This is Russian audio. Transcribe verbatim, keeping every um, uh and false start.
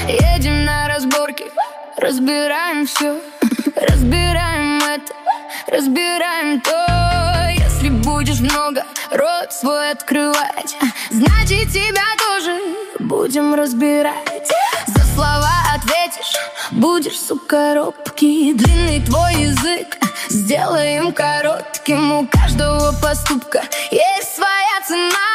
Едем на разборки, разбираем все, разбираем это, разбираем то. Если будешь много рот свой открывать, значит тебя тоже будем разбирать. За слова ответишь, будешь, сука, робкий. Длинный твой язык сделаем коротким. У каждого поступка есть своя цена.